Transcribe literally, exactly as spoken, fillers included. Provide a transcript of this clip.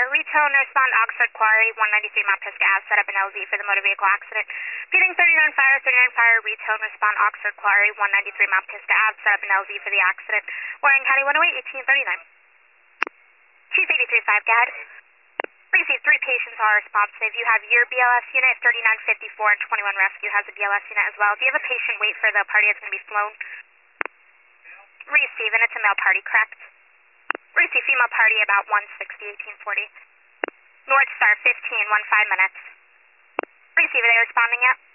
retail and respond Oxford Quarry, one ninety-three Mount Pisgah Ave, set up an L Z for the motor vehicle accident. Feeding thirty-nine Fire, thirty-nine Fire, retail and respond Oxford Quarry, one ninety-three Mount Pisgah Ave, set up an L Z for the accident. Warren County one oh eight, eighteen thirty-nine. Chief eighty-three five, go ahead. Received three patients are responsive. You have your B L S unit, thirty-nine fifty-four, and twenty-one Rescue has a B L S unit as well. Do you have a patient wait for the party that's going to be flown? Receive, and it's a male party, correct? Receive, female party about one sixty, eighteen forty. North Star fifteen, one five minutes. Receive, are they responding yet?